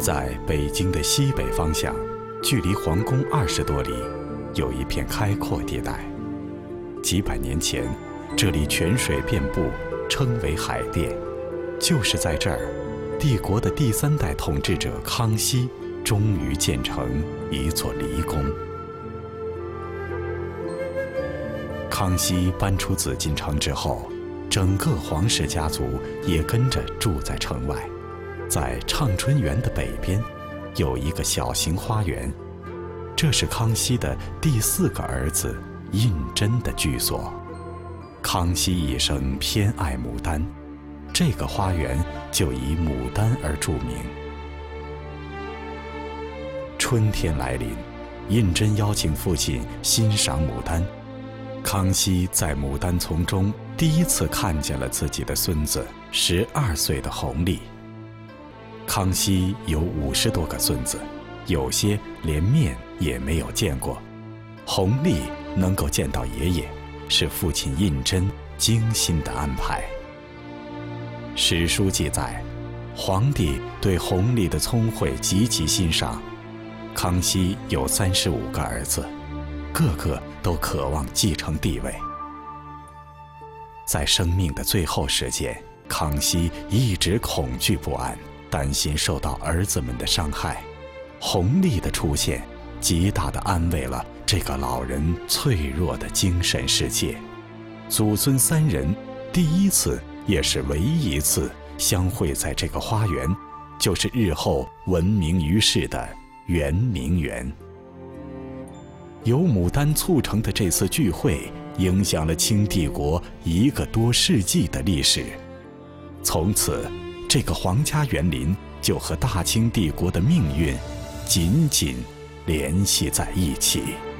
在北京的西北方向，距离皇宫20多里，有一片开阔地带。几百年前，这里泉水遍布，称为海淀。就是在这儿，帝国的第3代统治者康熙终于建成一座离宫。康熙搬出紫禁城之后，整个皇室家族也跟着住在城外。在畅春园的北边，有一个小型花园，这是康熙的第4个儿子胤禛的居所。康熙一生偏爱牡丹，这个花园就以牡丹而著名。春天来临，胤禛邀请父亲欣赏牡丹。康熙在牡丹丛中第一次看见了自己的孙子12岁的弘历。康熙有50多个孙子，有些连面也没有见过。弘历能够见到爷爷，是父亲胤禛精心的安排。史书记载，皇帝对弘历的聪慧极其欣赏。康熙有35个儿子，个个都渴望继承帝位。在生命的最后时间，康熙一直恐惧不安，担心受到儿子们的伤害。弘历的出现极大地安慰了这个老人脆弱的精神世界。祖孙3人第一次也是唯一一次相会在这个花园，就是日后闻名于世的圆明园。由牡丹促成的这次聚会，影响了清帝国1个多世纪的历史。从此，这个皇家园林就和大清帝国的命运紧紧联系在一起。